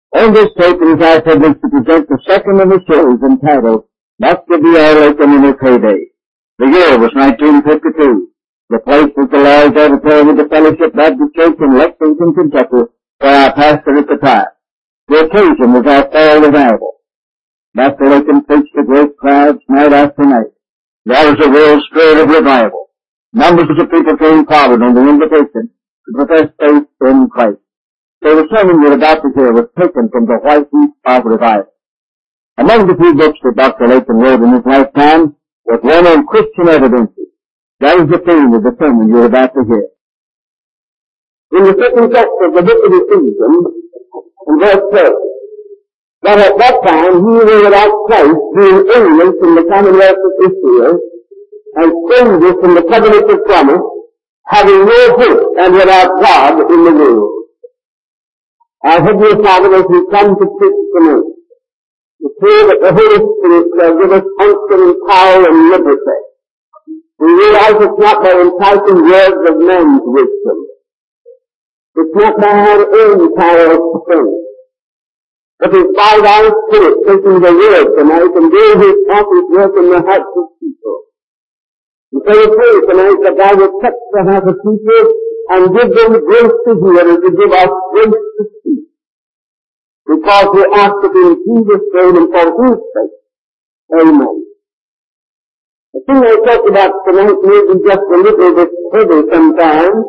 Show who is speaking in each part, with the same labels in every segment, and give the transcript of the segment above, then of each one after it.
Speaker 1: On this tape, it is our privilege to present the second of the shows entitled, Dr. D.R. Latham in His Heyday. The year was 1952. The place was the large auditorium of the Fellowship Baptist Church in Lexington, Kentucky, where I pastored at the time. The occasion was our fall revival. Dr. Latham preached to great crowds night after night. There was a real spirit of revival. Numbers of people came forward on the invitation to profess faith in Christ. So the sermon you're about to hear was taken from the White Heat of Revival. Among the few books that Dr. Latham wrote in his lifetime was one on Christian evidences. That is the theme of the sermon you're about to hear. In the second chapter of the book of Ephesians, in verse 12, that at that time ye were without Christ, being aliens from the commonwealth of Israel, and strangers from the covenant of promise, having no hope and without God in the world. Our Heavenly Father, as we come to preach tonight, we pray that the Holy Spirit shall give us unction and power and liberty. We realize it's not by enticing words of man's wisdom. It's not by our own power of strength. But it's by thy Spirit taking the word tonight and doing his office work in the hearts of people. And so we pray tonight that thou wilt touch the heart of people and give them grace to hear and to give us grace to speak. Because we ask it in Jesus' name and for his sake. Amen. The thing I talk about tonight may be just a little bit heavy sometimes.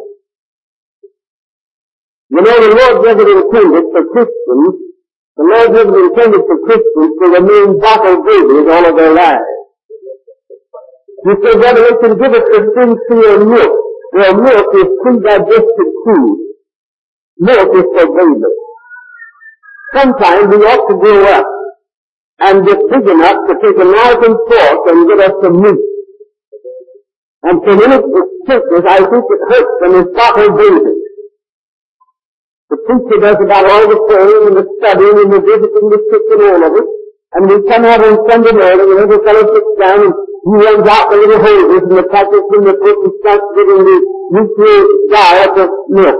Speaker 1: You know, the Lord never intended for Christians, to remain bottle babies all of their lives. He said, whether it can give us a sincere milk, where milk is pre-digested food. Milk is for babies. Sometimes we ought to grow up and get big enough to take a knife and fork and give us some meat. And for many churches, I think it hurts them as bottle babies. The preacher does about all the praying and the studying and the visiting the sick and all of it. And we come out on Sunday morning and every fellow sits down and he runs out the little hoses and the packets in the book and starts giving the nuclear diet of milk.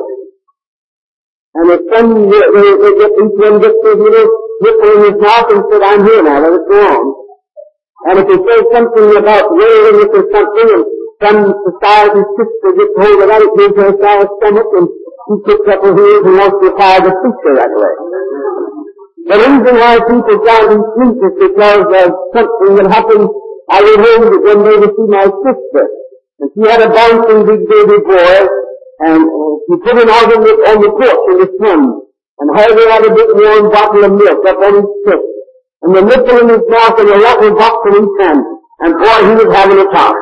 Speaker 1: And if some, each one gets his little nipple in his mouth and said, I'm here now, let it go on. And if he says something about wailing it or something and some society sister gets hold of that, it gives her a sour stomach and he picks up her heels and wants to fire the preacher that way. The reason why people down in sleep is because of something that happened. I remember one day to see my sister, and she had a bouncing big baby boy, and she put him out on the porch in the sun, and Harvey had a big warm bottle of milk up on his chest, and the nipple in his mouth and a rattle box in his hand, and boy, he was having a time.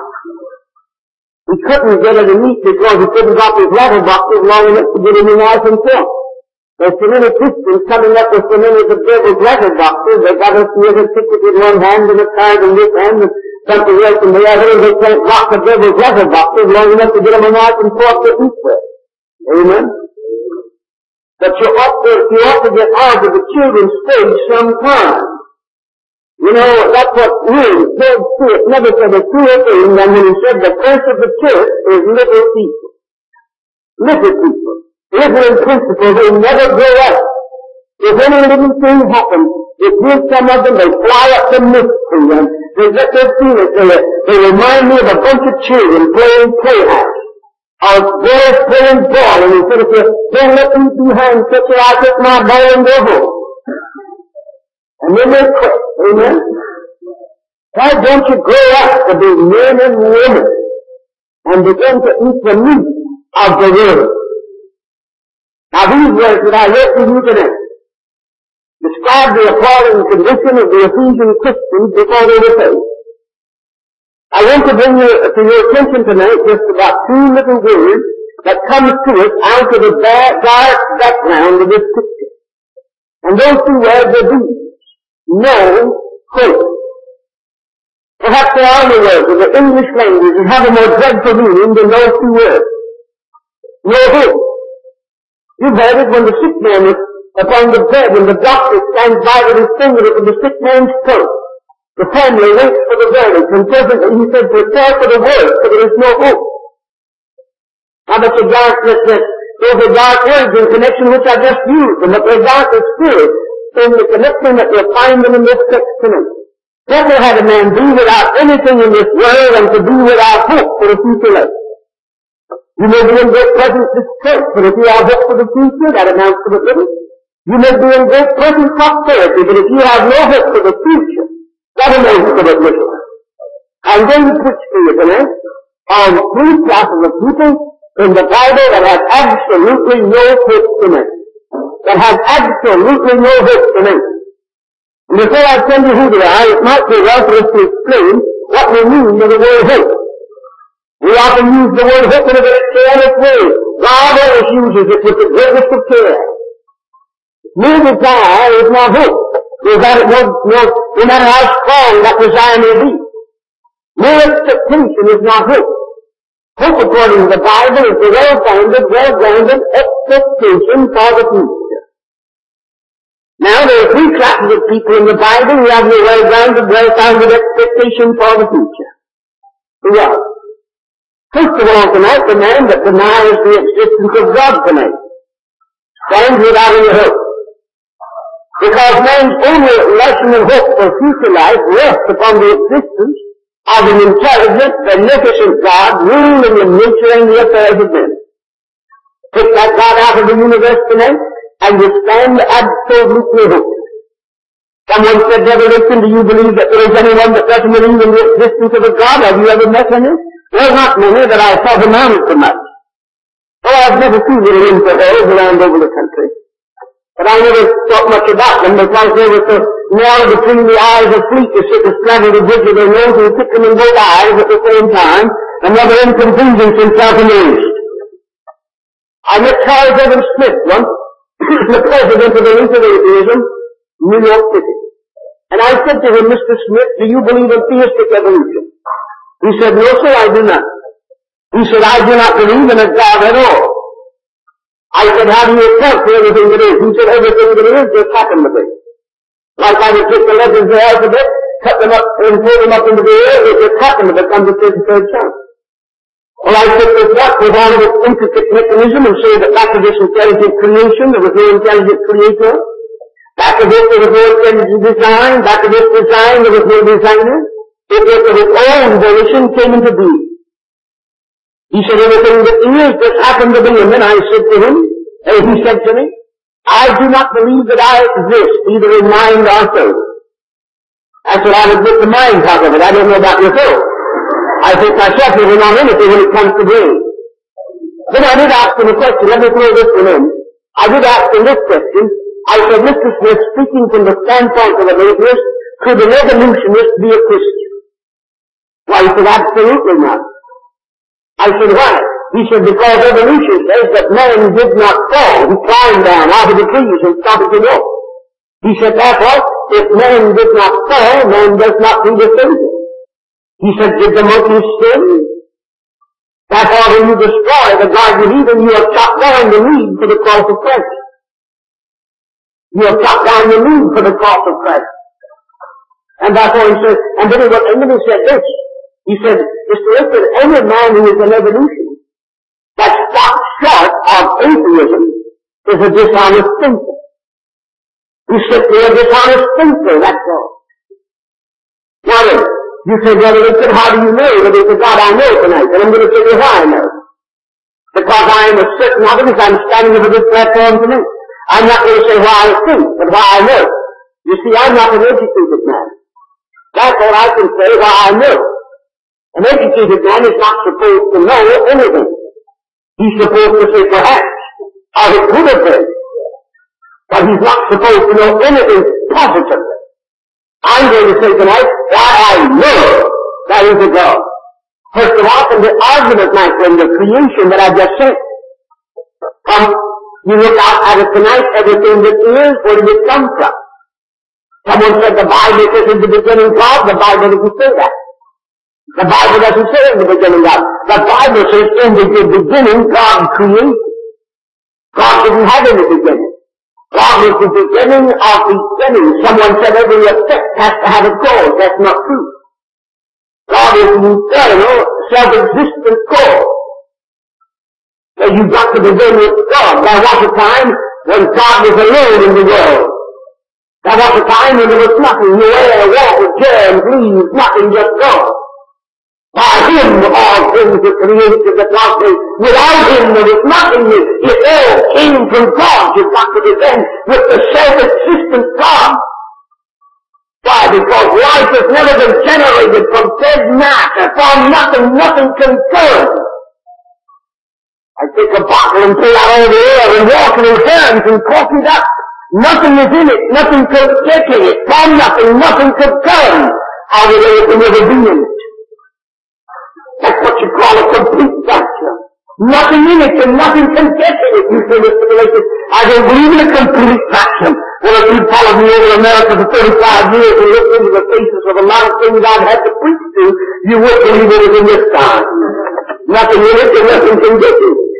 Speaker 1: He couldn't get it to eat because he couldn't drop his rattle boxes long enough to get him a knife and fork. There's so many Christians coming up with so many of the devil's rattle boxes, they got us here a ticket in one hand and a card in this hand and something else in the other, and they can't lock the devil's rattle boxes long enough to get them a knife and fork to eat with. Amen? But you ought to get out of the children's stage sometime. You know, that's what really George Stewart never said a truer thing than when he said the curse of the church is little people. Little people. Little in principle, they never grow up. If any little thing happens, it gives some of them, they fly up the mystery and they get their feelings. They remind me of a bunch of children playing playhouse. Or boys playing ball and instead of saying, don't let me behind such a I take my ball and go home. And then they quit. Amen? Why don't you grow up to be men and women and begin to eat the meat of the word? Now these words that I read to you today describe the appalling condition of the Ephesian Christians before they were saved. I want to bring to your attention tonight just about two little words that come to us out of the dark background of this picture. And those two words are these. No hope. Perhaps there are other words in the English language that have a more dreadful meaning than those two words. No hope. You've heard it when the sick man is upon the bed and the doctor stands by with his finger to the sick man's throat. The family waits for the verdict, and presently he said, prepare for the worst, for there is no hope. Now but those are dark words in connection which I just used, and but they're dark of spirit. in the connection that you'll find them in this text tonight. Never had a man be without anything in this world and to be without hope for the future life. You may be in great presence this church, but if you have hope for the future, that amounts to little. You may be in great present prosperity, but if you have no hope for the future, that amounts to little. I'm going to preach to you tonight on three classes of people in the Bible that have absolutely no hope tonight. That have absolutely no hope tonight. And before I tell you who they are, it might be well for us to explain what we mean by the word hope. We often use the word hope in a very careless way. God always uses it with the greatest of care. Mere desire is not hope. No matter how strong that desire may be. Mere expectation is not hope. Hope, according to the Bible, is the well-grounded expectation for the future. Now, there are three classes of people in the Bible who have the well-grounded, well-founded expectation for the future. Who are? First of all, tonight, the man that denies the existence of God tonight stands without any hope. Because man's only lesson of hope for future life rests upon the existence of an intelligent, beneficent God ruling the nature and the affairs of men. Take that God out of the universe tonight, and you stand absolutely hopeless. Someone said, Brother Lincoln, do you believe that there is anyone that doesn't believe in the existence of a God? Have you ever met any? Well, not many, but I saw them out so much. Oh, I've never seen little infidels around over the country. But I never thought much about them because they were so narrow between the eyes of fleet to sit and straddle the bridge of their nose and kick them in both eyes at the same time, and never inconvenience himself in the least. I met Charles Evans Smith once, the president of the League of Atheism, New York City. And I said to him, Mr. Smith, do you believe in theistic evolution? He said, no, sir, I do not. He said, I do not believe in a God at all. I said, how do you account for everything that is? He said, everything that is just happened to be. Like I would take the letters of the alphabet, cut them up and pull them up into the air, it just happened to become the 33rd chunk. Well, I took this up with all of its intricate mechanism and say that back of this intelligent creation, there was no intelligent creator. Back of this, there was no intelligent design. Back of this design, there was no designer. It was of its own volition came into being. He said, everything that is just happened to be. And then I said to him, and he said to me, I do not believe that I exist, either in mind or soul. That's what I would admit the mind part of it. I don't know about your soul. I think myself is not anything when it comes to brain. Then I did ask him a question. Let me throw this one in. I did ask him this question. I said, Mr. Smith, speaking from the standpoint of an atheist, could an evolutionist be a Christian? Why, he said, absolutely not. I said, why? He said, because evolution says that man did not fall. He climbed down out of the trees and started to walk. He said, therefore, if man did not fall, man does not do the same. He said, did the monkeys sin? Therefore, when you destroy the Garden of Eden, you have chopped down the need for the cross of Christ. You have chopped down the need for the cross of Christ. And therefore he said, and then he said this. He said, Mr. Lincoln, any man who is an evolutionist that stops short of atheism is a dishonest thinker. He's simply a dishonest thinker, that's all. Now then, you say, Brother Lincoln, how do you know that it's a God I know tonight? And I'm going to tell you why I know. Because I am a certain of it as I'm standing over this platform tonight. I'm not going to say why I think, but why I know. You see, I'm not an educated man. Therefore I can say why I know. An educated man is not supposed to know anything. He's supposed to say perhaps, or it could have been. But he's not supposed to know anything positively. I'm going to say tonight why I know there is a God. First of all, from the argument, my friend, the creation that I just said. You look out at it tonight, everything that is, where did it come from? Someone said the Bible says in the beginning God, the Bible doesn't say that. The Bible doesn't say in the beginning God. The Bible says in the beginning God created. God didn't have any beginning. God was the beginning of beginning. Someone said every effect has to have a cause. That's not true. God is the eternal, self-existent cause. So you've got to begin with God. There was a time when God was alone in the world. was a time when there was nothing, no air, water, germs, leaves, nothing, just God. By Him all things were created that was made. Without Him there was nothing. It all came from God. You've got to begin with the self-existent God. Why? Because life has never been generated from dead matter, from nothing. Nothing can turn. I take a bottle and pull out all the air and water and hands and cork it up. Nothing is in it. Nothing could get in it. From nothing. Nothing could turn. How will there never be in it? That's what you call a complete vacuum. Nothing in it and nothing can get in it. You say, Mr. Galatians, I don't believe in a complete vacuum. Well, if you followed me over America for 35 years and looked into the faces of a lot of things I've had to preach to, you would believe it was in this time. Nothing in it and nothing can get in it.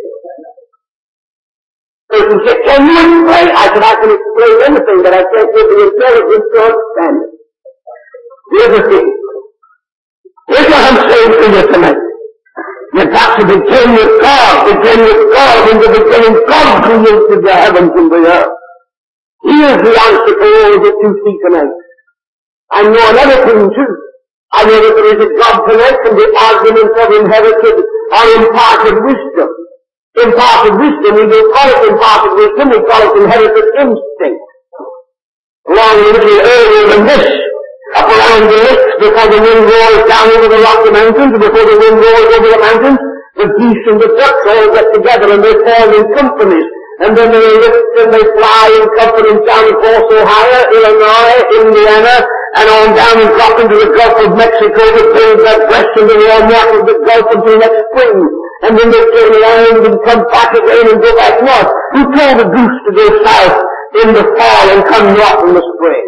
Speaker 1: Person said, can you explain? I said, I can explain anything, but I can't give the intelligence to understand it. Here's the thing. Here's what I'm saying to you tonight. You've got to begin with God. Begin with God. In the beginning, God created the heavens and the earth. Here's the answer to all that you see tonight. I know another thing too. I know that there is a God tonight and the arguments of inherited or imparted wisdom. Imparted wisdom, we don't call it imparted wisdom, we call it inherited instinct. Long a little earlier than this, up around the lakes, before the wind roars down over the Rocky Mountains, before the wind roars over the mountains, the geese and the ducks all get together and they form in companies. And then they lift and they fly in companies down across Ohio, Illinois, Indiana, and on down and drop into the Gulf of Mexico to build their breast in the warm water of the Gulf until next spring. And then they turn around and come back again and go back north. Who told the goose to go south in the fall and come north in the spring?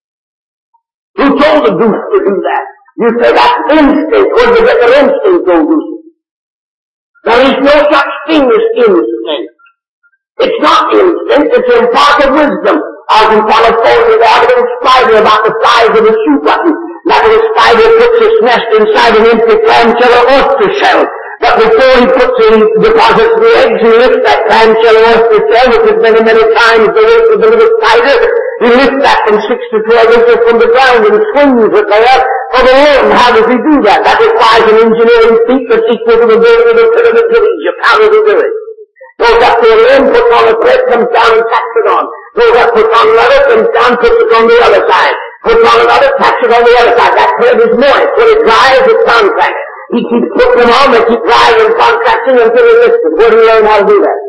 Speaker 1: Who told the goose to do that? You say that's instinct. Where did they get their instinct, old goose? There is no such thing as instinct. It's not instinct, it's imparted wisdom. Out in California, they have a little spider about the size of a shoe button. That little spider puts its nest inside an empty clamshell or oyster shell. But before he deposits the eggs, he lifts that clamshell or oyster shell, which is many, many times the weight of the little spider. He lifts that from 6 to 12 inches from the ground and swings it there for the worm. How does he do that? That requires an engineering feat that's equal to the building of the pyramids of Egypt. How does he do it? Goes up to a limb, puts on a thread, comes down and tacks it on. Goes up, puts on another, comes down, puts it on the other side. Puts on another, tacks it on the other side. That thread is moist. When it dries, it contracts. He keeps putting them on, they keep drying and contracting until he lifts it. Where do you learn how to do that?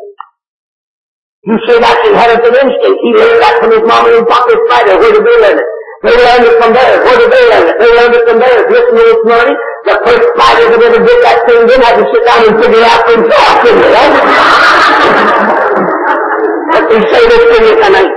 Speaker 1: You say that's inherited instinct. He learned that from his mom and papa spider. Where did they learn it? They learned it from there. Where did they learn it? They learned it from there. Listen to this morning. The first spiders that ever did that thing then had to sit down and figure out themselves, didn't they? Let me say this to you tonight.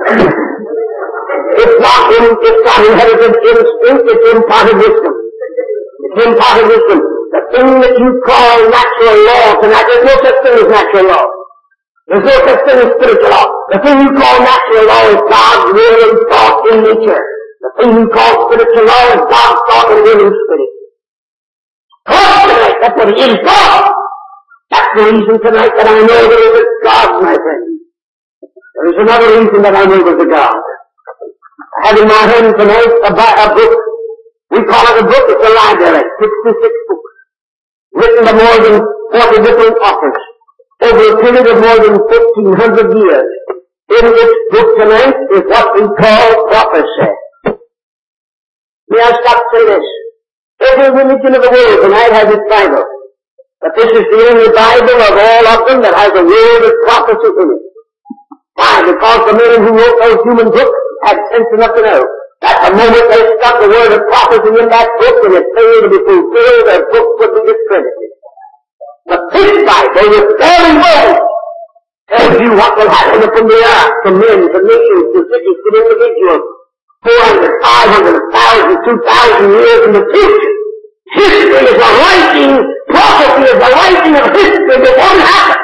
Speaker 1: It's not inherited instinct, it's imparted wisdom. It's imparted wisdom. The thing that you call natural law tonight, there's no such thing as natural law. There's no such thing as spiritual law. The thing you call natural law is God's will and thought in nature. The thing you call spiritual law is God's thought and will in spirit. God tonight, that's what it is, God. That's the reason tonight that I know there is a God, my friend. There is another reason that I know there's a God. I have in my hand tonight a book. We call it a book, it's a library, 66 books. Written by more than 40 different authors. Over a period of more than 1,500 years. In this book tonight is what we call prophecy. May I stop to say this? Every religion of the world tonight has its Bible. But this is the only Bible of all of them that has a word of prophecy in it. Why? Because the men who wrote those human books had sense enough to know that the moment they stuck the word of prophecy in that book and it failed to be fulfilled, their book would be discredited. But this Bible, with very words, tells you what will happen upon the earth, to men, to nations, to cities, to individuals, 400, 500, 1,000, 2,000 years in the future. History is a writing, prophecy is the writing of history that won't happen.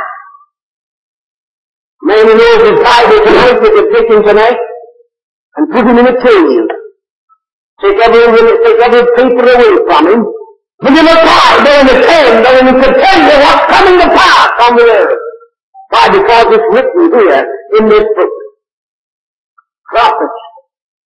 Speaker 1: Man who knows his Bible tonight, we could take him tonight and put him in a cave. Take every paper away from him. Put him aside, they're in the cave, and he could tell you what's coming to pass on the earth. Why? Because it's written here in this book. Prophets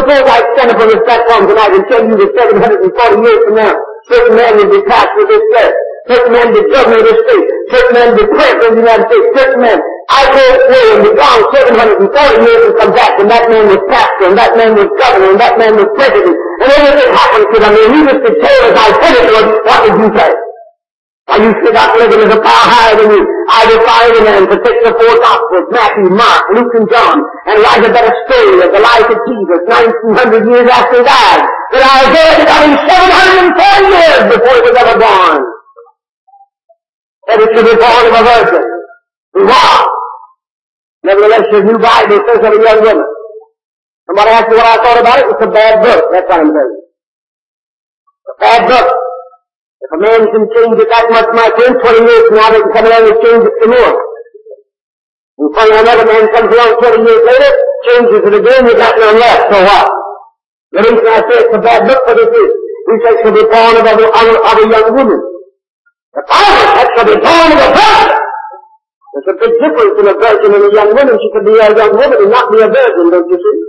Speaker 1: Suppose I stand up on this platform tonight and tell you that 740 years from now, certain man will be tasked with this place. Certain man will be governor of this state. Certain man will be president of the United States. Certain man, I go away and be gone 740 years and come back, and that man was pastor, and that man was governor, and that man was president, and everything happened to them, and he was to tell as I said it was, what would you say? Are you sit up living as a power higher than you? I defy any man to take the four Gospels, Matthew, Mark, Luke, and John, and write a better story of the life of Jesus 1900 years after he died than Isaiah got him 710 years before he was ever born. That he should be born of a virgin. He was. Nevertheless, your new Bible says of a young woman. Somebody asked me what I thought about it. It's a bad book. That's what I'm telling you. A bad book. If a man can change it that much, my friend, 20 years from now, they can come along and change it some more. And finally another man comes along 20 years later, changes it again, you got none left. So what? The reason I say it's a bad book for this is, he says she'll be born of a young woman. The Bible says she'll be born of a virgin. There's a big difference in a virgin and a young woman. She could be a young woman and not be a virgin, don't you see?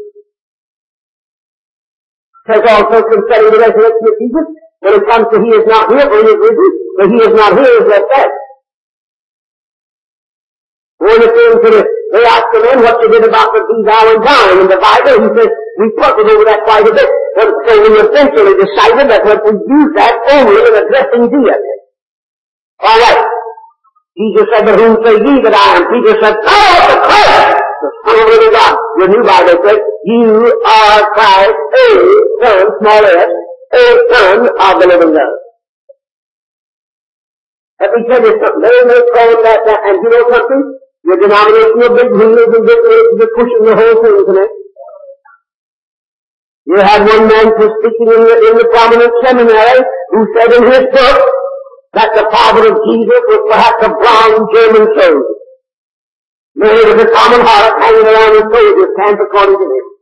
Speaker 1: It says also concerning the resurrection of Jesus, when it comes to he is not here, for he is risen, but he is not here is like that. When it came to they asked the man what you did about the these hour and time in the Bible, he says, we puzzled over that quite a bit. And so we eventually decided that we use that only in addressing deity. All right. Jesus said, but whom say ye that I am? Peter said, thou art the Christ, the Son of the living God. Your new Bible says, you are Christ, a Son, small s, a Son of the living God. Let me tell you something. They may call that, and you know something? Your denominational big wheels and big wheels are pushing the whole thing tonight. You had one man who's speaking in the prominent seminary who said in his book that the father of Jesus was perhaps a brown German soldier. Mary with a common heart hanging around his soldiers, stands according to him.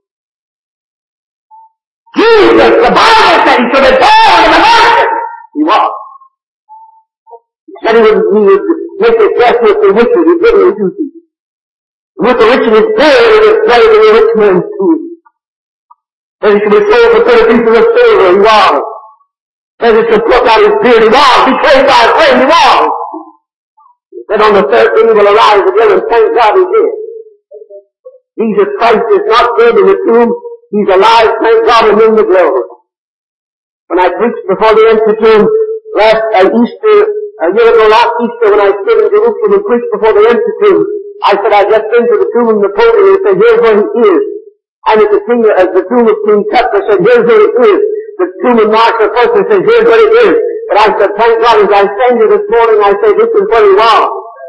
Speaker 1: Jesus, the Bible said he should have born in a virgin. He was. He said he would make his death with the wicked, he did it with you. With the rich in his buried, he was buried in the rich man's tomb. Said he should be sold for 30 pieces of silver, he was. Said he should pluck out his beard, he was. Betrayed by a friend, he was. He said on the third day he will arise again, and thank God he did. Jesus Christ is not dead in the tomb, he's alive, thank God, and in the glory. When I preached before the empty tomb last Easter, a year ago last Easter, when I stood in Jerusalem and preached before the empty tomb, I said I just into the tomb and the podium and said, here's where he is. And at the tomb of King Tut, I said, here's where it is. The tomb of Martha first, I said, here's where it is. But I said, thank God, as I stand here this morning, I say, this is where he was.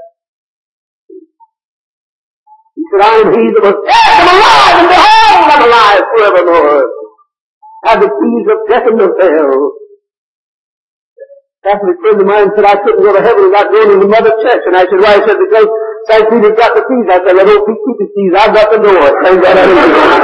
Speaker 1: He said, I am he that was dead and alive, and behold, I'm alive forevermore. Have the keys of death and of hell. Catholic friend of mine said I couldn't go to heaven without going to the mother church. And I said, why? He said, because St. Peter's got the keys. I said, well, don't keep the keys. I've got the door. Thank God I didn't go.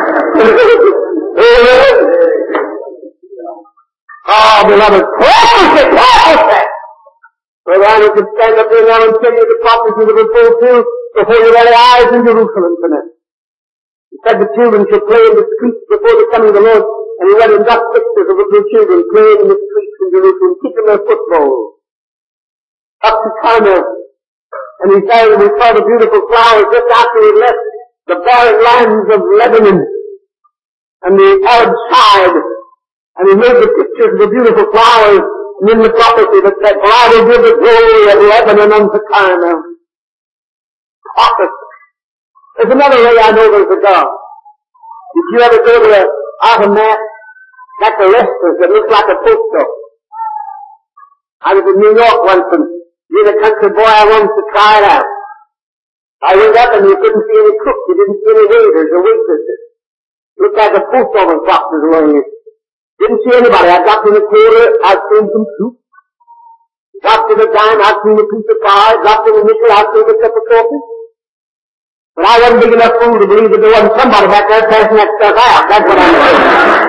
Speaker 1: Oh, beloved, prophecy! Brother Arnold could stand up there now and tell you the prophecy that was fulfilled before your very eyes in Jerusalem tonight. He said the children should play in the streets before the coming of the Lord. And he went and got pictures of the little children playing in the streets in Jerusalem, kicking their football. Up to Carmel. And he said we saw the beautiful flowers just after we left the barren lands of Lebanon and the Arab side. And he made the pictures of the beautiful flowers and in the prophecy that said, for I will give the glory of Lebanon unto Carmel. Prophecy. There's another way I know there's a God. Did you ever go to an automat? That's a restaurant that looks like a post office. I was in New York once and being a country boy I wanted to try it out. I went up and you couldn't see any cooks, you didn't see any waiters or waitresses. Looked like a post office boxes along it. Didn't see anybody. I got to the quarter, I'd seen some soup. Got to the dime, I'd seen a piece of pie. Got to the nickel, I'd seen a cup of coffee. But I wasn't big enough fool to believe that there wasn't somebody back there passing that stuff out. That's what I'm saying.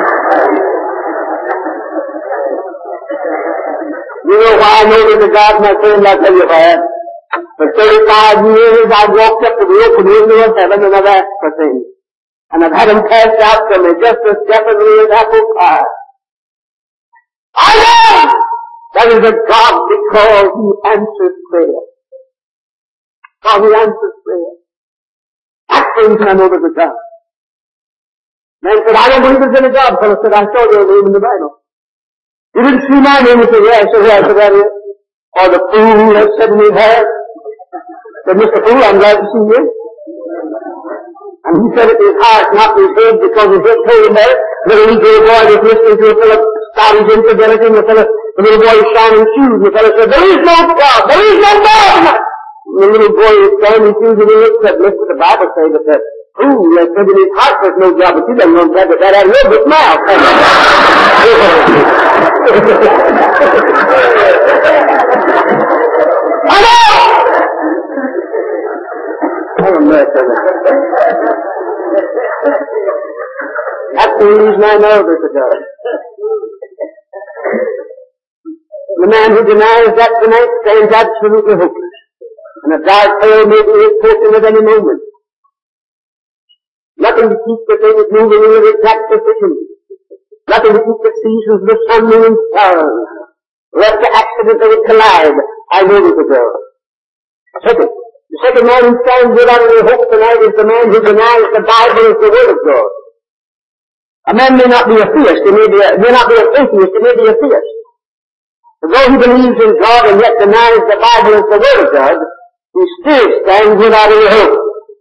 Speaker 1: You know why I know there's a God, my friend? I'll tell you why. For 35 years I walked up to the open window of heaven and I've asked for things. And I've had them passed out to me just as definitely as apple pie. I know that is a God because He answers prayer. God, He answers prayer. That's the reason I know there's a God. Man said, I don't believe there's any God. Fellow said, I saw your name in the Bible. You didn't see my name? He said, yeah. I said, yeah, I said, that is. Or the fool that said in his head. Said, Mr. Fool, I'm glad to see you. And he said it in his heart, not in his head, because his head told him that. The little boy was listening to a fellow start his infidelity, and the little boy was shining shoes, and the fellow said, there is no God, there is no God! And the little boy was shining shoes, and he looked at Mr. The Bible say that the fool that said in his heart there's no God, but you don't know that had a little bit mouth. I know! Oh, mercy. That's the reason I know there's a God. The man who denies that tonight stands absolutely hopeless. And a dark hell may be his portion at any moment. Nothing to keep the things moving in their exact position. Nothing to keep the seasons, the sun, moon, and stars. Left to accident they would collide. I know there's a God. The second man who stands without any hope tonight is the man who denies the Bible as the Word of God. A man may not be a theist, he may not be an atheist, he may be a theist. But though he believes in God and yet denies the Bible as the Word of God, he still stands without any hope.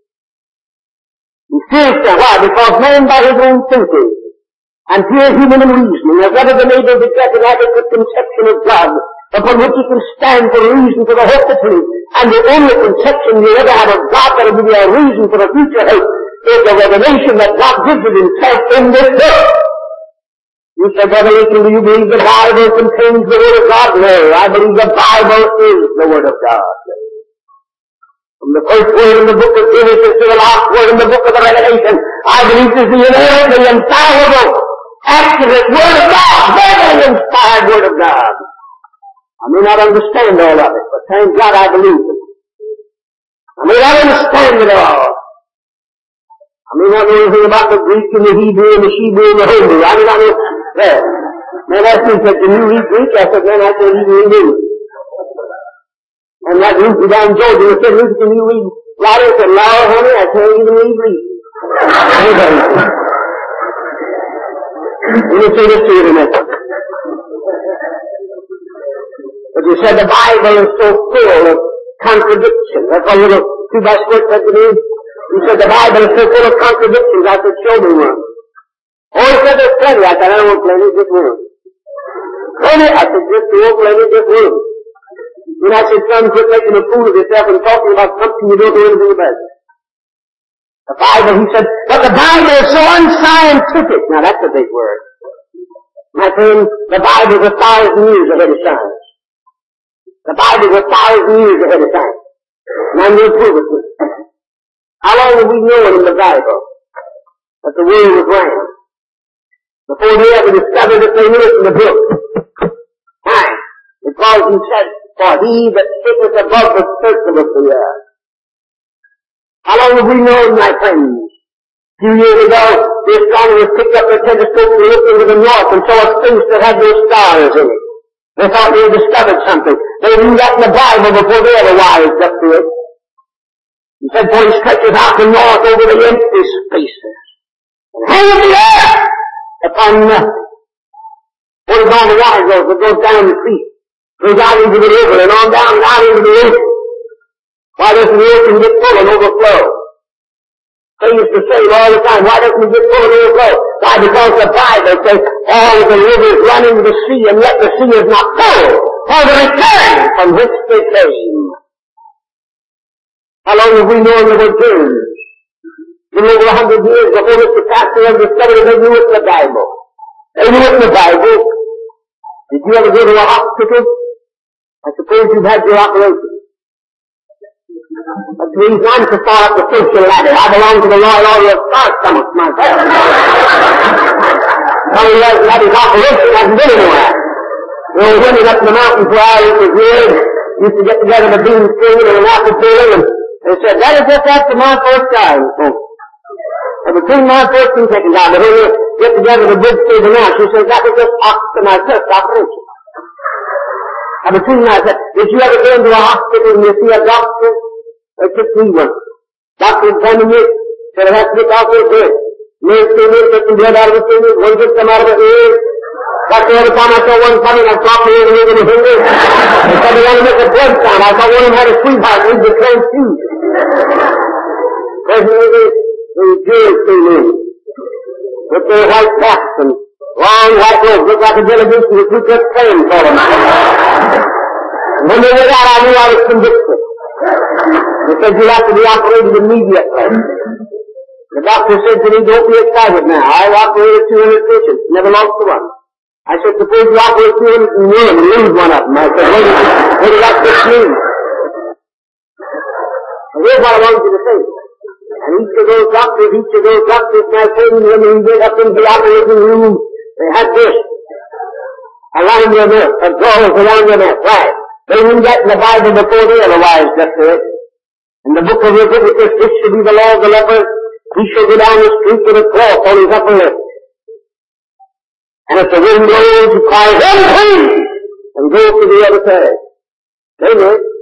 Speaker 1: He still stands. Why? Because man by his own thinking and pure human reasoning has never been able to get an adequate conception of God upon which he can stand for reason for the hope that's in him. And the only conception you ever have of God that will give you a reason for the future hope is the revelation that God gives of Himself in this book. You say, Revelation, do you believe the Bible contains the Word of God? No, I believe the Bible is the Word of God. From the first word in the book of Genesis to the last word in the book of the Revelation, I believe this is the inerrantly infallible, accurate Word of God, very inspired Word of God. I may not understand all of it, but thank God I believe it. I may not understand it all. I may not know anything about the Greek and the Hebrew and the Hebrew and the Hebrew. I may not know that. Man asked me, said, can you read Greek? I said, man, I can't even read English. And that Lucy down in Georgia, he said, Lucy, can you read Latin? I said, Lord, honey, I can't even read Greek. Let me say this to you tonight. But you said the Bible is so full of contradiction. That's a little two-by squirt said to me. He said the Bible is so full of contradictions. I said, show me one. Oh, he said there's plenty. I said, I don't want plenty, just one. Plenty? I said, just one, plenty, just one. Then I said, son, quit making a fool of yourself and talking about something you don't know anything about. The Bible, he said, but the Bible is so unscientific. Now that's a big word. My friend, the Bible is 1,000 years ahead of science. The Bible is 1,000 years ahead of time. And I'm going to prove it to you. How long have we known in the Bible that the world was round? Before they ever discovered that they knew it in the book. Why? Because he said, for he that sitteth above the circle of the earth. How long have we known, my friends? A few years ago, the astronomers picked up their telescope and looked into the north and saw a space that had no stars in it. They thought they had discovered something. They knew that in the Bible before they ever wised up to it. He said, for he stretches out the north over the empty spaces. And hanging the earth upon nothing. What is all the water goes? It goes down the creek. Goes out into the river and on down and out into the ocean. Why doesn't the ocean get full and overflow? They used to say all the time, why doesn't it get full and overflow? Why? Because the Bible says all the rivers run into the sea and yet the sea is not full for the return from which they came. How long have we known the word Jews? A little over 100 years before Mr. Pastor ever discovered it, they knew it in the Bible. They knew it in the Bible. Did you ever go to a hospital? I suppose you've had your operation. But the reason I'm so far up the social ladder, I belong to the Royal Order of Star Stomach myself. Well, he hasn't had his operation, hasn't been anywhere. The old women up in the mountains where I was reared used to get together in a bean string and an apple peeling, and they said, that is just after my first time, folks. And between my first and second time, when we get together the bridge table now, she says, that was just after my first operation. And between my, did you ever go into a hospital and you see a doctor? It's just me one. Doctor examine you, said it has to be off your head. Nurse came in, took some blood out of the finger, one took some out of the ear. Doctor, every time I saw one coming, I dropped the ear and the finger. They said they want to make a blood sound. I thought one of them had a sweetheart, and he'd be transfused. Presently, the Jews came in with their white caps and long white robes, looked like a delegation of the Ku Klux Klan for them. And when they went out, I knew I was convicted. They said, you'll have to be operated immediately. The doctor said to me, don't be excited now. I've operated 200 patients, never lost one. I said, suppose you operate 201 and lose one of them. I said, what does that mean? And here's what I wanted you to say. And each of those doctors, my friend, when they went up into the operating room, they had this around their neck, a drawers around their neck. Why? They knew that in the Bible before they otherwise just did. In the book of Leviticus, this should be the law of the leper. He shall go down the street with a cloth on his upper lip. And if the wind blows, he cries, unclean! And goes to the other side. They knew it.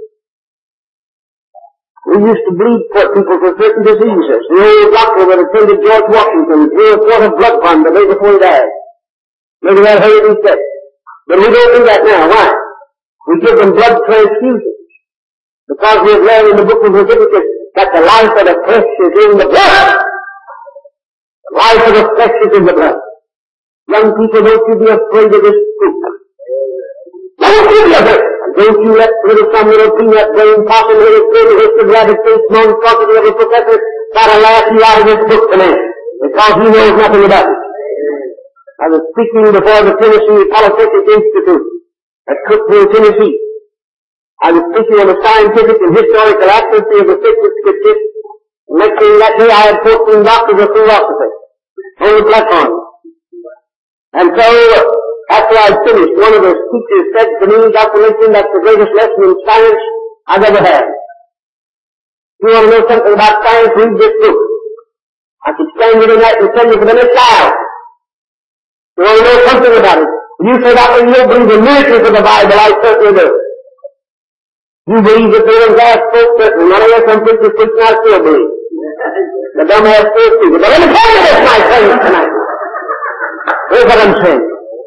Speaker 1: We used to bleed for people for certain diseases. The old doctor that attended George Washington drew a quart of blood from him the day before he died. Maybe that hurt him sick. But we don't do that now. Why? We give them blood transfusions. Because we have learned in the book of Leviticus that the life of the flesh is in the blood. The life of the flesh is in the blood. Young people, don't you be afraid of this truth. Don't you be afraid. Don't you let some little peanut brain possum little crazy history rabbit face monstrosity of a professor try to laugh you out of this book tonight. Because he knows nothing about it. I was speaking before the Tennessee Polytechnic Institute at Cookville, Tennessee. I was speaking on the scientific and historical accuracy of the sacred scriptures. Next thing that day I had 14 doctors of philosophy on the platform. And so, after I finished, one of the teachers said to me, Dr. Lincoln, that's the greatest lesson in science I've ever had. If you want to know something about science, read this book. I could stand here tonight and tell you for the next hour. You want to know something about it? You say, Dr. you believe in miracles of the Bible, I certainly do. You believe that there was last folk certain. None of us some preachers preaching, I still believe. The dumbass first people. But let me tell you this, my friends, tonight. Here's what I'm saying.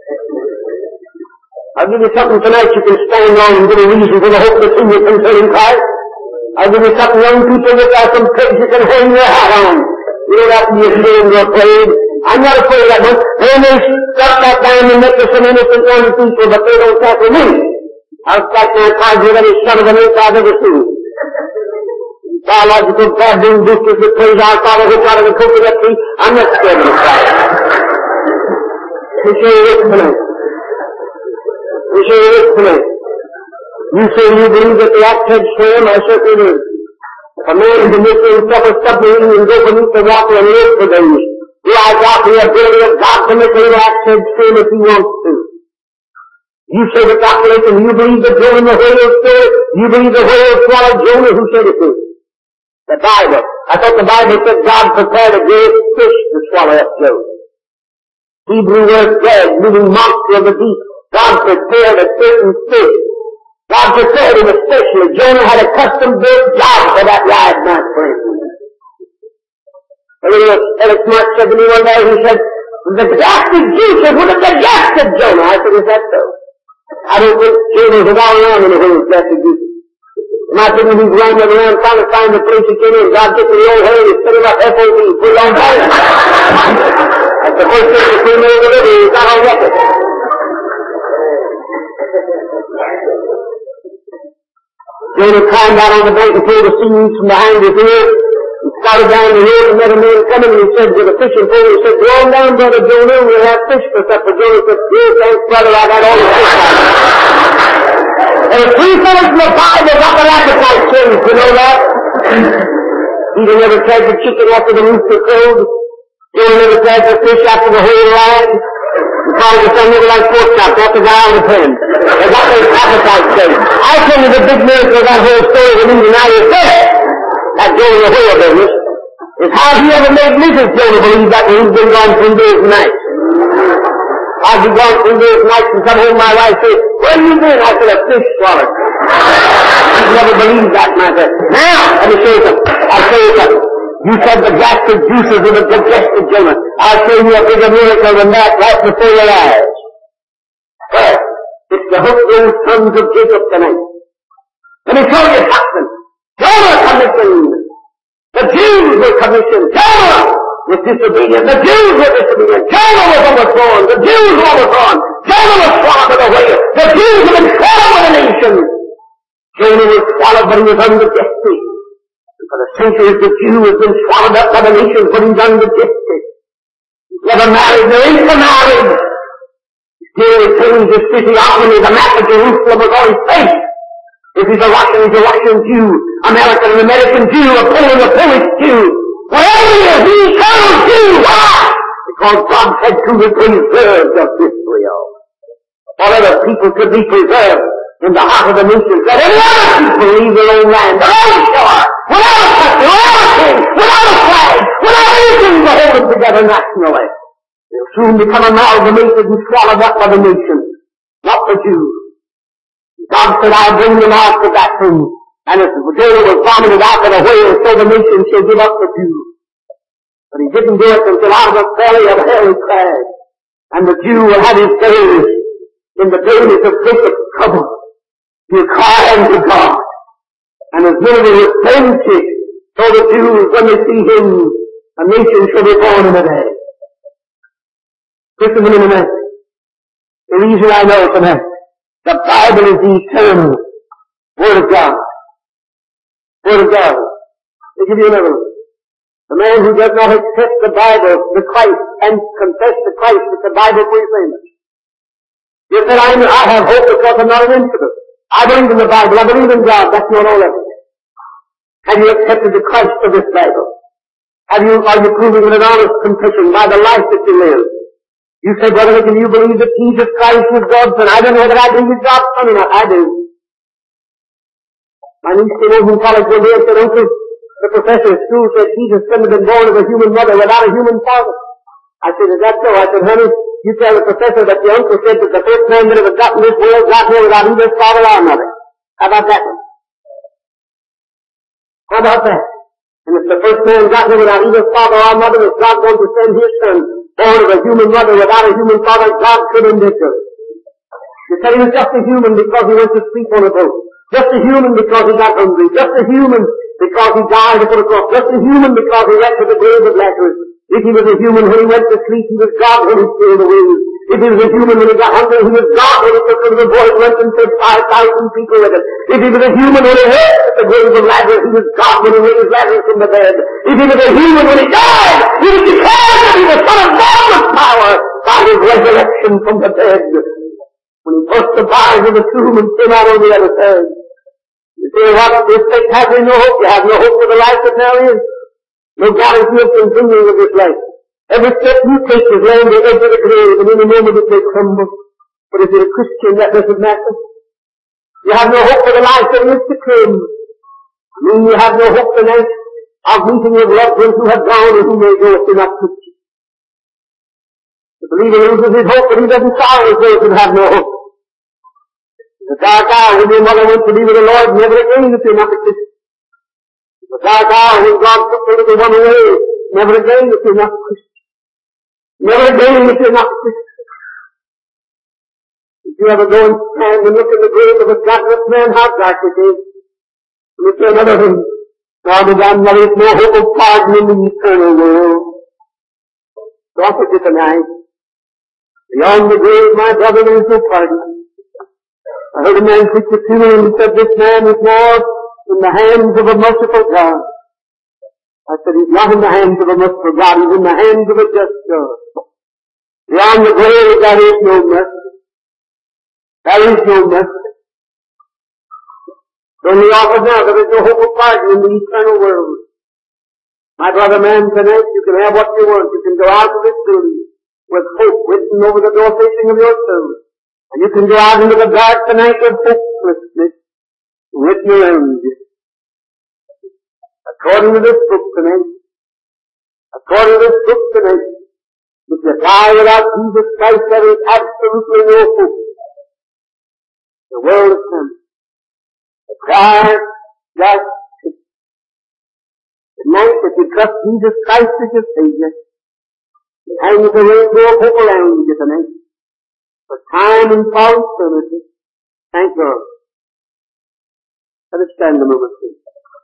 Speaker 1: I'll give you something tonight you can stand on and give a reason for the hope that's in you concerning Christ. I'll give you something, young people, that there are some pegs you can hang your hat on. You don't have to be ashamed or afraid. I'm not afraid of that one. They may stuff that down and make us some innocent young people, but they don't tackle me. I'll stack my cards with any son of an inch I've ever seen. Biological baboon boosters that plays our father who's out of the coconut tree. I'm not scared of the Christ. We show you this tonight. We show you this tonight. You say you believe that the axe head swam, I certainly do. If a man can make himself a submarine and go beneath the water and live for days, he has got the ability of God to make a little axe head swim if he wants to. You say that Dr. Lincoln, you believe that Jonah the whale story? You believe the whale swallowed Jonah? Who said it to you? The Bible. I thought the Bible said God prepared a great fish to swallow up Jonah. Hebrew word dead, meaning monster of the deep. God prepared a certain fish. God prepared him especially. Jonah had a custom-built job for that ride, my friend. Eric Mark said to me one day, he said, the blasted Jesus would have digested Jonah. I said, is that so? I don't think Jonah was all around in the whole blasted Jesus. My opinion, he's rambling around trying to find the place he came in. God gets in the old hay and set him up FOB, put it on fire. That's the first thing that came over the river. He's not on record. Jonah climbed out on the bank and pulled the seeds from behind his ear and started down the road and met a man coming and he said with a fishing pole, he said, go on down, brother Jonah, we'll have fish for supper. Jonah said, thanks, brother, I got all the fish out. And three fellas in the Bible got their appetite changed, you know that? Peter never tried the chicken after the rooster crowed. Jonah never tried the fish after the whole line. Because the son never like pork chops after the guy on the pen. They got their appetite changed. I tell you the big miracle of that whole story with Indian out is this. That Jonah the whale business is how he ever made Mrs. Jonah believe that when he's been gone 3 days and nights. I've been gone 3 days and nights and come home, my wife says, where have you been? I said, a fish swallowed. She's never believed that, my friend. Now, let me show you something. I'll show you something. You said the gastric juices would have digested Jonah. I'll show you a bigger miracle than that right before your eyes. Well, it's the hook-nosed sons of Jacob tonight. Let me show you something. Jonah commissioned. The Jews were commissioned. Jonah was disobedient. The Jews were disobedient. Jonah was overthrown. The Jews were overthrown. Jonah was swallowed by the whale. The Jews have been swallowed by the nation. Jonah was swallowed, but he was under justice. For the centuries, the Jew has been swallowed up by the nation, but he's under justice. He's never married, nor intermarried. He still retains his physiognomy. The map of Jerusalem was on his face. If he's a Russian Jew. American Jew, a Polish Jew. Wherever he is, he's eternal Jew. Why? Because God said to the preserved of Israel. Whatever people could be preserved in the heart of the nation, let any other people leave their own land, their own shore, without a country, without a king, without a flag, without anything to hold them together nationally. They'll soon become amalgamated and swallowed up by the nation, not the Jews. God said, I'll bring them out of that thing. And as Jonah was vomited out of the whale, so the nation shall give up the Jews. But he didn't do it until out of the belly of hell he cried. And the Jew will have his days in the days of Jacob's trouble. He'll cry unto God. And as Nineveh was tempted, so the Jews, when they see him, a nation shall be born in a day. Listen to me a minute. The reason I know tonight, the Bible is the eternal Word of God. Word of God. I'll give you another one. The man who does not accept the Bible, the Christ, and confess the Christ that the Bible proclaims. You said, I have hope because I'm not an infidel. I believe in the Bible. I believe in God. That's not all of it. Have you accepted the Christ of this Bible? Are you proving it an honest confession by the life that you live? You say, Brother, can you believe that Jesus Christ is God's Son? I don't know whether I believe He's God's Son or not. I do. My niece came over from college one day and said, Uncle, the professor at school said Jesus couldn't have been born of a human mother without a human father. I said, is that so? I said, honey, you tell the professor that the uncle said that the first man that ever got in this world got here without either father or mother. How about that one? How about that? And if the first man got here without either father or mother, is God going to send His Son born of a human mother without a human father? God couldn't do it. You say He was just a human because He went to sleep on a boat. Just a human because He got hungry. Just a human because He died upon a cross. Just a human because He went to the grave of Lazarus. If He was a human when He went to sleep, He was God when He sailed away. If He was a human when He got hungry, He was God when He took the little boy and went and fed 5,000 people with Him. If He was a human when He went to the grave of Lazarus, He was God when He raised Lazarus from the dead. If He was a human when He died, He was declared that He was Son of God with power by His resurrection from the dead. When He burst the bars of the tomb and came out on the other side. You say, what? This faith has no hope. You have no hope for the life that now is. No guarantee of continuing with this life. Every step you take is laying the edge of the grave, and in a moment it may crumble. But if you're a Christian, that doesn't matter. You have no hope for the life that is to come. I mean, you have no hope tonight of meeting with loved ones who have gone and who may go if you're not Christian. The believer loses his hope, but he doesn't sorrow those who have no hope. The dark hour when your mother went to be with the Lord, never again if you're not a Christian. The dark hour when God took the little one away, never again if you're not a Christian. Never again if you're not a Christian. If you ever go and stand and look in the grave of a godless man, how dark it is. Look at another thing. Now the God, there is no hope of pardon in the eternal world. Don't forget tonight. Beyond the grave, my brother, there is no pardon. I heard a man preach a funeral and he said, this man is now in the hands of a merciful God. I said, he's not in the hands of a merciful God, he's in the hands of a just God. Beyond the grave, there is no mercy. There is no mercy. Only offered now, there is no hope of pardon in the eternal world. My brother man, tonight you can have what you want. You can go out of this building with hope written over the door facing of your soul. And you can go out into the dark tonight with hopelessness written around you. According to this book tonight, According to this book tonight, if you die without Jesus Christ, there is absolutely no hope. The world is coming. The cry that tonight, if you trust Jesus Christ as your Savior, it hangs a rainbow of hope around you tonight. For time and for eternity. Thank God. Let us stand a moment, please.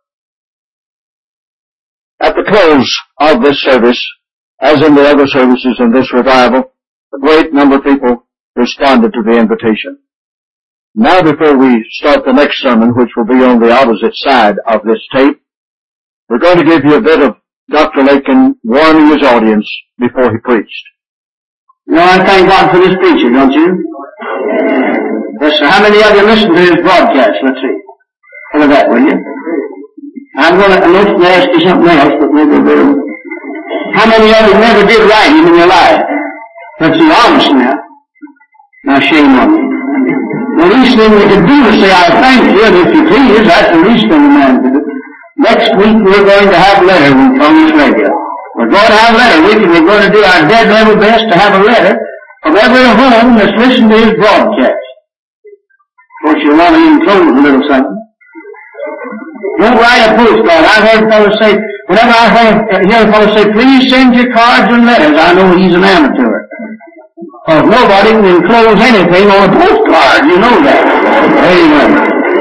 Speaker 2: At the close of this service, as in the other services in this revival, a great number of people responded to the invitation. Now before we start the next sermon, which will be on the opposite side of this tape, we're going to give you a bit of Dr. Lakin warning his audience before he preached.
Speaker 3: You know, I thank God for this preacher, don't you? Yes, sir. How many of you listen to his broadcast? Let's see. Look at that, will you? I'm going to ask you something else, but maybe a bit. How many of you never did right in your life? Let's be honest now. Now shame on you. The least thing we could do is say, I thank you, and if you please, that's the least thing a man could do. Next week we're going to have letter week on this radio. We're going to have letter week, and we're going to do our dead level best to have a letter from every home that's listened to his broadcast. Of course, you'll want to enclose a little something. Don't write a postcard. I've heard fellows say, whenever I hear a fellow say, please send your cards and letters, I know he's an amateur. Because nobody can enclose anything on a postcard, you know that. Amen.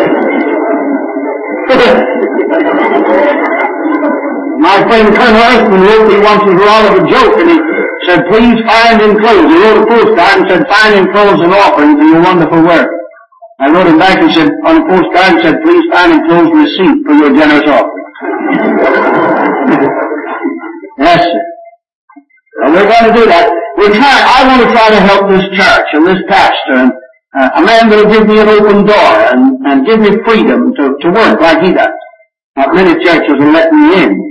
Speaker 3: My friend Colonel Earthman wrote me once with a lot of a joke, and he said, please find enclosed. He wrote a postcard and said, find enclosed an offering for your wonderful work. I wrote him back and said, on the postcard, and said, please find enclosed receipt for your generous offering. Yes, sir. Well, we're going to do that. I want to try to help this church and this pastor, and a man that will give me an open door and give me freedom to work like he does. Not many churches will let me in.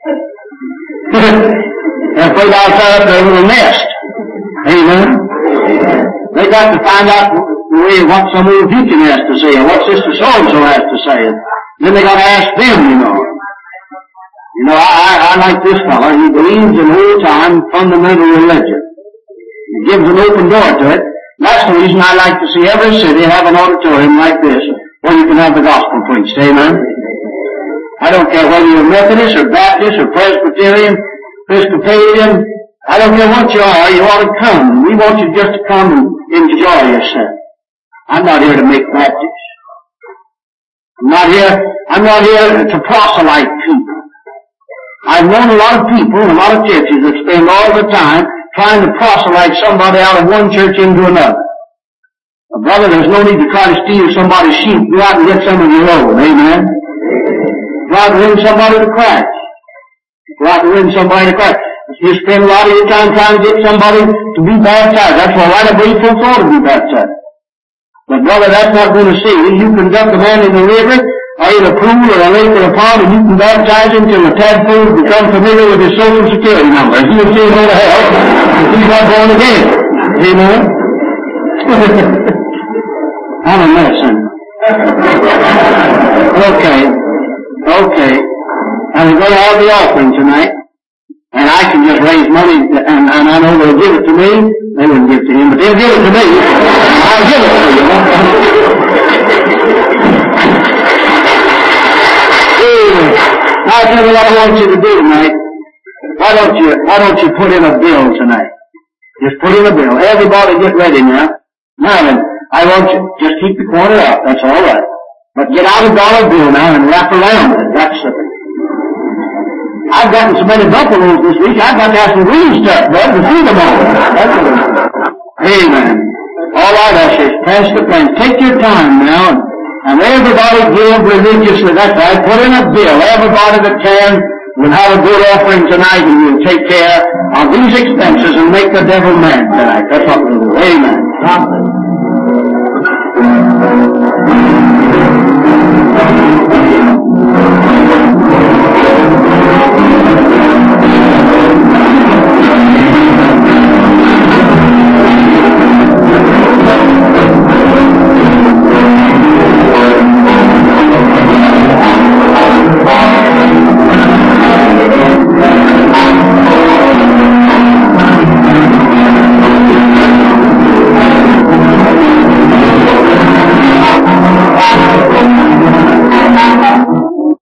Speaker 3: They're afraid I'll set up their little nest. Amen. They got to find out what some old deacon has to say, or what Sister so-and-so has to say. And then they got to ask them, you know. You know, I like this fellow. He believes in old-time fundamental religion. He gives an open door to it. That's the reason I like to see every city have an auditorium like this, where you can have the gospel preached. Amen. I don't care whether you're Methodist or Baptist or Presbyterian, Episcopalian. I don't care what you are. You ought to come. We want you just to come and enjoy yourself. I'm not here to make Baptists. I'm not here to proselyte people. I've known a lot of people in a lot of churches that spend all the time trying to proselyte somebody out of one church into another. Well, brother, there's no need to try to steal somebody's sheep. Go out and get some of your own. Amen. Go out and win somebody to Christ. Go out and win somebody to Christ. You spend a lot of your time trying to get somebody to be baptized. That's why I don't believe folks ought to be baptized. But brother, that's not going to save you. You can dump a man in the river, or in a pool, or a lake, or a pond, and you can baptize him till the tadpole becomes familiar with his social security number. He'll still go to hell if he's not born again. Amen? I'm a mess, son. Okay. And we're going to have the offering tonight. And I can just raise money, and I know they'll give it to me. They wouldn't give it to him, but they'll give it to me. I'll give it to you. I'll tell you what I want you to do tonight. Why don't you put in a bill tonight? Just put in a bill. Everybody get ready now. Now then, I want you, just keep the quarter out. That's all right. But get out a dollar bill now and wrap around it. That's the thing. I've gotten so many buffaloes this week, I've got to have some green stuff, bud, to feed them all. Amen. All right, ushers, pass the pen. Take your time now, and everybody give religiously. That's right. Put in a bill. Everybody that can will have a good offering tonight, and we'll take care of these expenses and make the devil mad tonight. That's what we'll do. Amen. God bless.